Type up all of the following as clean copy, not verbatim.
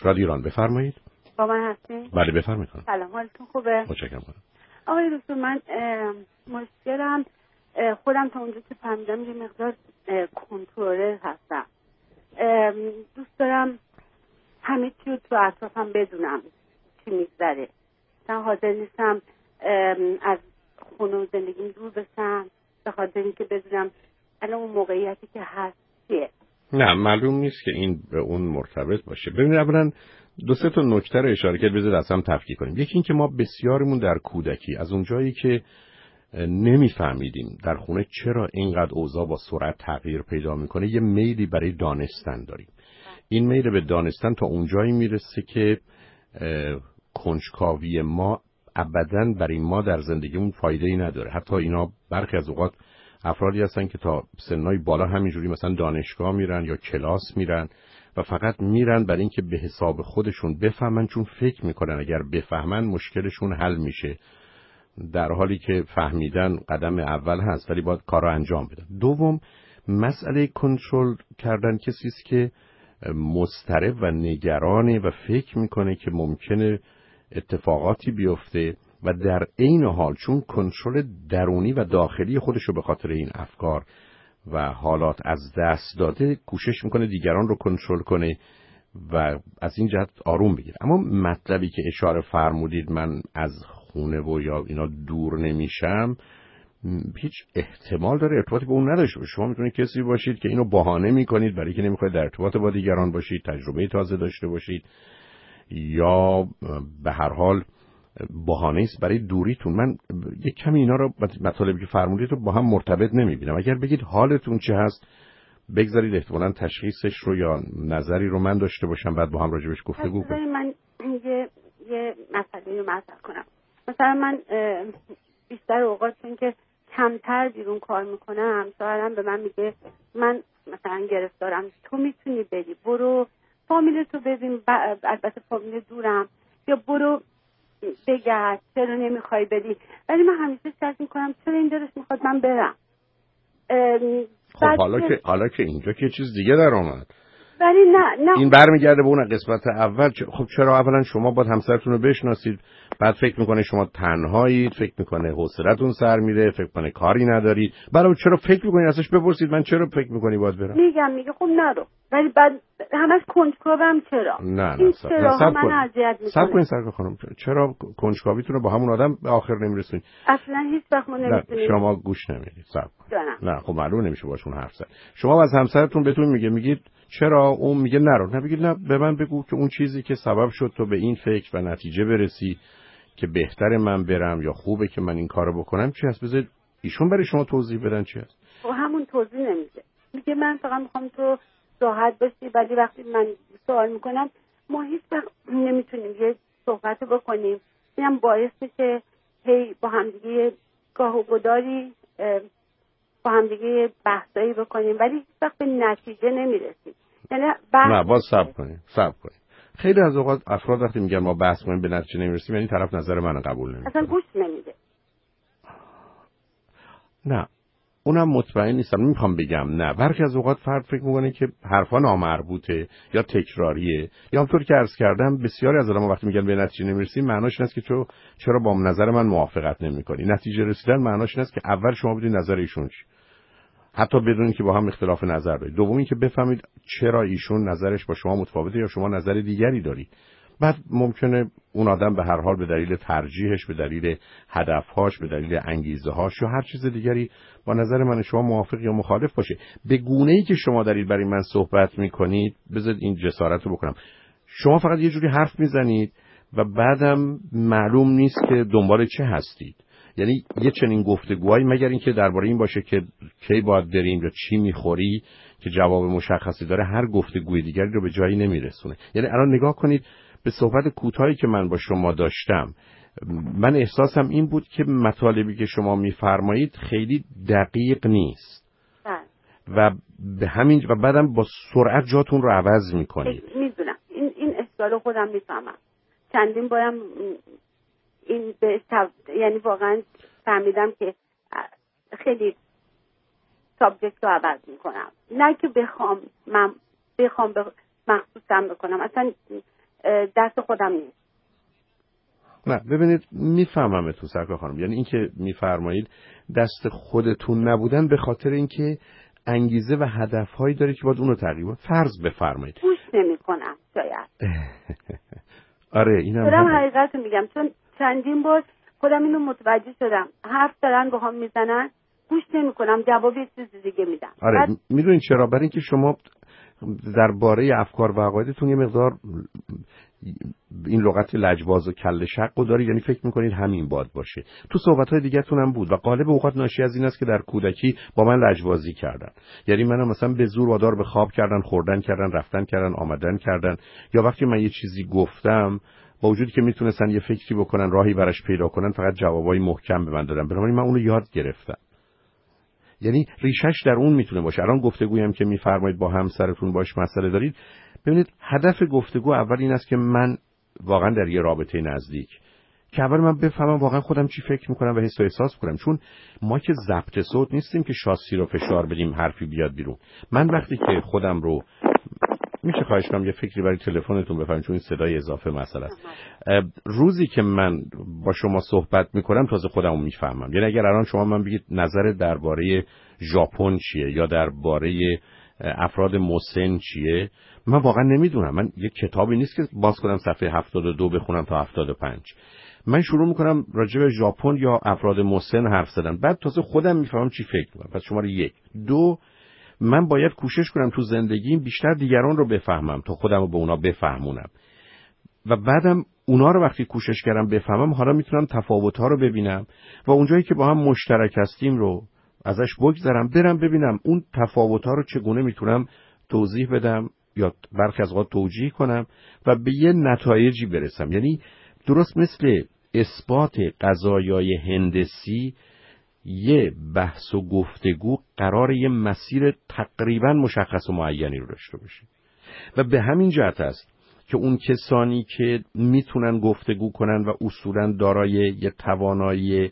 رادیو ایران بفرمایید. با من هستین؟ بله بفرمایید. سلام، حالتون خوبه؟ متشکرم. آقای دکتر، من مشکلم خودم تا اونجا که فهمیدم یه مقدار کنترل هستم. دوست دارم همه چی رو تو اطرافم بدونم چی میگذره. من حاضر نیستم از خونه و زندگیم دور بشم به خاطر اینکه بدونم الان اون موقعیتی که هست چیه. نه معلوم نیست که این به اون مرتبط باشه. ببینید اولا دو سه تا نکته رو اشاره کرد، بذارید از هم تفکیک کنیم. یکی این که ما بسیارمون در کودکی از اون جایی که نمیفهمیدیم در خونه چرا اینقدر اوضاع با سرعت تغییر پیدا میکنه یه میلی برای دانستن داریم. این میل به دانستن تا اونجایی میرسه که کنجکاوی ما ابداً برای ما در زندگیمون فایده‌ای نداره. حتی اینا برخی از اوقات افرادی هستن که تا سنای بالا همینجوری مثلا دانشگاه میرن یا کلاس میرن و فقط میرن برای اینکه به حساب خودشون بفهمن، چون فکر میکنن اگر بفهمن مشکلشون حل میشه، در حالی که فهمیدن قدم اول هست ولی باید کار رو انجام بدن. دوم، مسئله کنترل کردن کسی است که مضطرب و نگرانه و فکر میکنه که ممکنه اتفاقاتی بیفته و در عین حال چون کنترل درونی و داخلی خودش رو به خاطر این افکار و حالات از دست داده، کوشش میکنه دیگران رو کنترل کنه و از این جهت آروم بگیره. اما مطلبی که اشاره فرمودید من از خونه و یا اینا دور نمیشم، هیچ احتمال داره ارتباطی به اون نداشته باشه. شما میتونید کسی باشید که اینو بهانه میکنید برای که نمیخواید در ارتباط با دیگران باشید، تجربه تازه داشته باشید، یا به هر حال بهانه است برای دوریتون. من یک کمی اینا رو مطالبی که فرمودید رو با هم مرتبط نمیبینم. اگر بگید حالتون چه هست بگذارید احتمالاً تشخیصش رو یا نظری رو من داشته باشم بعد با هم راجبش گفتگو کنیم. من یه مسئله رو مطرح کنم. مثلا من بیشتر اوقات چون که کمتر بیرون کار میکنم، شوهرم به من میگه من مثلا گرفتارم، تو میتونی بری، برو فامیلتو ببین، البته فامیل دورم، یا برو بگرد، چرا نمیخوای بری؟ ولی من همیشه شک میکنم چرا این دلش میخواد من برم. خب حالا که اینجا که چیز دیگه در اومد، ولی نه این برمیگرده به اون قسمت اول. خب چرا اولا شما باید همسرتون رو بشناسید، بعد فکر میکنه شما تنهایید، فکر میکنه حوصلتون سر میره، فکر میکنه کاری ندارید، برای چرا فکر میکنید ازش بپرسید من چرا فکر میکنی باید برم. میگه خب نرو، ولی بعد همش کنجکاوم چرا. نه چرا من اذیت میکنه. صبر خانم، چرا کنجکاویتون رو با همون آدم به آخر نمیرسونید؟ اصلا هیچ وقت ما نمیتونیم. شما گوش نمیدید. نه خب معلومه نمیشه باشون حرف زد. شما از همسرتون بهتون میگید چرا، اون میگه نرو، نه بگید نه به من بگو که اون چیزی که سبب شد تو به این فکر و نتیجه برسی که بهتره من برم یا خوبه که من این کارو بکنم چی هست، بذار ایشون برای شما توضیح بدن چی هست. خب همون توضیح نمیده، میگه من فقط میخوام تو راحت باشی، ولی وقتی من سوال میکنم ما هیچ وقت نمیتونیم یه صحبت بکنیم. اینم باعث میشه هی با همدیگه گاه و گداری با همدیگه بحثایی بکنیم ولی هیچ وقت به نتیجه نمیرسیم. یعنی نه باز صبر کنیم. خیلی از اوقات افراد وقتی میگن ما بحث کنیم به نتیجه نمیرسیم یعنی طرف نظر منو قبول نمیکنه، اصلا گوش نمیده. نه اونم مطمئن نیستم، نمیخوام بگم نه. برخی از اوقات فرد فکر میکنه که حرفا نامربوطه یا تکراریه، یا همونطور که عرض کردم بسیاری از آدم‌ها وقتی میگن به نتیجه نمیرسیم معناش این است که چرا با نظر من موافقت نمیکنی. نتیجه رسیدن معناش این است که اول شما بدونید نظر ایشون چیه، حتی بدونید که با هم اختلاف نظر دارید. دوم این که بفهمید چرا ایشون نظرش با شما متفاوته یا شما نظر دیگری دارید. بعد ممکنه اون آدم به هر حال به دلیل ترجیحش، به دلیل هدفهاش، به دلیل انگیزه‌هاش یا هر چیز دیگری با نظر من شما موافق یا مخالف باشه. به گونه‌ای که شما دارید برای من صحبت می‌کنید بذارید این جسارت رو بکنم. شما فقط یه جوری حرف میزنید و بعدم معلوم نیست که دنبال چه هستید. یعنی یه چنین گفتگوهایی مگر اینکه درباره این باشه که کی باید بریم یا چی می‌خوری که جواب مشخصی داره، هر گفتگوی دیگری رو به جایی نمیرسونه. یعنی الان نگاه کنید به صحبت کوتاهی که من با شما داشتم، من احساسم این بود که مطالبی که شما میفرمایید خیلی دقیق نیست و به همین و بعدم با سرعت جاتون رو عوض میکنید. میدونم این اشکال خودم میفهمم. چندین بارم این یعنی واقعا فهمیدم که خیلی سابجکت رو عوض میکنم، نه که بخوام مخصوصم بکنم. اصلا دست خودم نیست. نه ببینید میفهمم تو سرکار خانم، یعنی این که میفرمایید دست خودتون نبودن به خاطر اینکه انگیزه و هدفهایی داره که باید اونو تغییر فرض بفرمایید. گوش نمی‌کنم شاید. آره اینم دارم حقیقت میگم، چون چندین بار خودم اینو متوجه شدم، حرف دارن با هم میزنن گوش نمی‌کنم، جواب یه چیز دیگه میدم. آره میدونین چرا؟ برای اینکه شما درباره افکار و عقایدتون یه مقدار این لغت لجباز و کله شق رو دارید، یعنی فکر میکنید همین باد باشه. تو صحبت‌های دیگه‌تون هم بود و غالب اوقات ناشی از این است که در کودکی با من لجبازی کردن، یعنی منو مثلا به زور وادار به خواب کردن، خوردن کردن، رفتن کردن، آمدن کردن، یا وقتی من یه چیزی گفتم با وجودی که میتونستن یه فکری بکنن، راهی براش پیدا کنن، فقط جوابای محکم به من دادن. بنابراین من اونو یاد گرفتم. یعنی ریشش در اون میتونه باشه. الان گفتگویی هم که میفرمایید با همسرتون باش مسئله دارید، ببینید هدف گفتگو اول این است که من واقعا در یه رابطه نزدیک که اول من بفهمم واقعا خودم چی فکر میکنم و حس و احساس کنم، چون ما که ضبط صوت نیستیم که شاسی رو فشار بدیم حرفی بیاد بیرون. من وقتی که خودم رو میشه خواهش کنم یه فکری برای تلفنتون بفرمایید، چون این صدای اضافه مسئله است. روزی که من با شما صحبت میکنم تازه خودمو میفهمم. یعنی اگر الان شما من بگید نظر درباره ژاپن چیه یا درباره افراد مسن چیه، من واقعا نمیدونم. من یه کتابی نیست که باز کنم صفحه 72 بخونم تا 75. من شروع میکنم راجع به ژاپن یا افراد مسن حرف زدن، بعد تازه خودم میفهمم چی فکر میکنم. پس شماره 1. 2، من باید کوشش کنم تو زندگیم بیشتر دیگران رو بفهمم تا خودم رو به اونا بفهمونم و بعدم اونا رو وقتی کوشش کردم بفهمم، حالا میتونم تفاوت‌ها رو ببینم و اونجایی که با هم مشترک هستیم رو ازش بگذرم، برم ببینم اون تفاوت‌ها رو چگونه میتونم توضیح بدم یا برخی از اوقات توجیه کنم و به یه نتایجی برسم. یعنی درست مثل اثبات قضایای هندسی، یه بحث و گفتگو قرار یه مسیر تقریبا مشخص و معینی رو داشته باشه و به همین جهت است که اون کسانی که میتونن گفتگو کنن و اصولاً دارای یه توانایی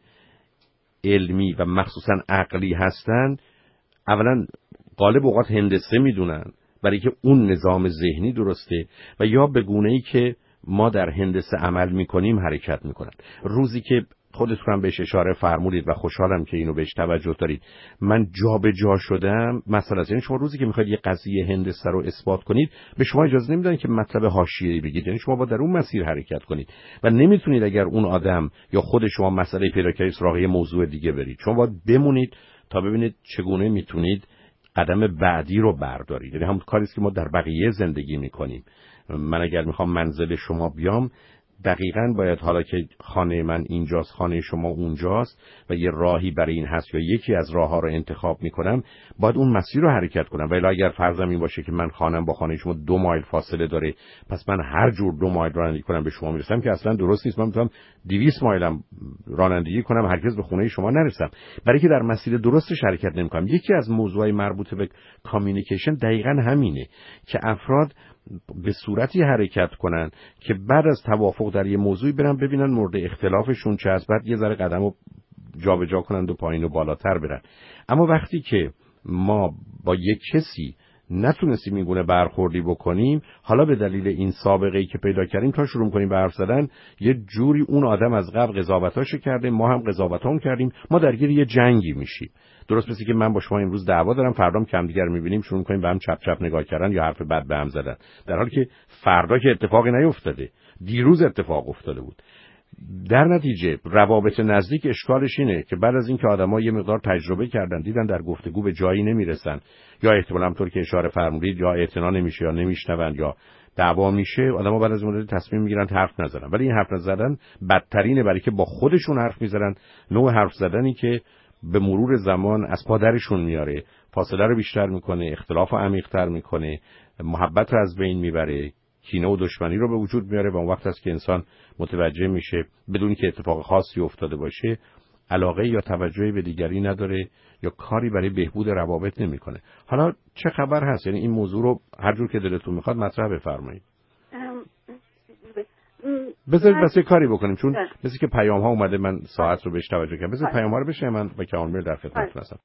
علمی و مخصوصاً عقلی هستن، اولا غالب اوقات هندسه میدونن برای که اون نظام ذهنی درسته و یا به گونه‌ای که ما در هندسه عمل میکنیم حرکت میکنن. روزی که خودتون هم بهش اشاره فرمودید و خوشحالم که اینو بهش توجه دارید، من جا به جا شدم. مثلا یعنی شما روزی که میخواید یه قضیه هندسه رو اثبات کنید، به شما اجازه نمیدن که مطلب حاشیه‌ای بگید، یعنی شما با در اون مسیر حرکت کنید و نمیتونید اگر اون آدم یا خود شما مسئله پیدا کردید سراغ یه موضوع دیگه برید. شما باید بمونید تا ببینید چگونه میتونید قدم بعدی رو بردارید. یعنی همون کاری است که ما در بقیه زندگی میکنیم. من اگر میخوام منزل شما بیام، دقیقاً باید حالا که خانه من اینجاست، خانه شما اونجاست و یه راهی برای این هست یا یکی از راهها رو انتخاب میکنم، باید اون مسیر رو حرکت کنم. ولی اگر فرضم این باشه که من خانم با خانه شما 2 مایل فاصله داره، پس من هر جور 2 مایل رانندگی کنم به شما میرسم، که اصلا درست نیست. من میتونم 200 مایلم رانندگی کنم هرگز به خونه شما نرسم، برای که در مسیر درستش حرکت نمیکنم. یکی از موضوعای مربوط به کامیونیکیشن دقیقاً همینه که افراد به صورتی حرکت کنن که بعد از توافق در یه موضوعی برن ببینن مورد اختلافشون چه است، بعد یه ذره قدمو جابجا کنند و پایین و بالاتر برن. اما وقتی که ما با یک کسی نتونستیم این گونه برخوردی بکنیم، حالا به دلیل این سابقه‌ای که پیدا کردیم تا شروع کنیم به حرف زدن، یه جوری اون آدم از قبل قضاوتاشو کرده، ما هم قضاوتام کردیم، ما درگیر یه جنگی میشیم. درست مثل که من با شما امروز دعوا دارم، فردام همدیگر میبینیم شروع کنیم به هم چپ چپ نگاه کردن یا حرف بد به هم زدن، در حالی که فردا که اتفاقی نیفتاده، دیروز اتفاق افتاده بود. در نتیجه روابط نزدیک اشکالش اینه که بعد از اینکه آدم‌ها یه مقدار تجربه کردن، دیدن در گفتگو به جایی نمیرسن، یا احتمالاً همونطور که اشاره فرمودید یا اعتنا نمیشه یا نمیشنون یا دعوا میشه، آدم‌ها بعد از مدت تصمیم میگیرن حرف نزنن. ولی این حرف نزدن بدترینه، برای که با خودشون حرف میزنن، نوع حرف زدنی که به مرور زمان از پادرشون میاره، فاصله رو بیشتر میکنه، اختلاف رو عمیق‌تر میکنه، محبت رو از بین میبره، کینه و دشمنی رو به وجود میاره و اون وقت است که انسان متوجه میشه بدون که اتفاق خاصی افتاده باشه علاقه یا توجهی به دیگری نداره یا کاری برای بهبود روابط نمیکنه. حالا چه خبر هست؟ یعنی این موضوع رو هر جور که دلتون میخواد مطرح بفرمایید. بذارید بس یه کاری بکنیم، چون مثل که پیام ها اومده، من ساعت رو بهش توجه کردم. بذارید پیام ها رو بشه، من با کامل در خدمتتون هستم.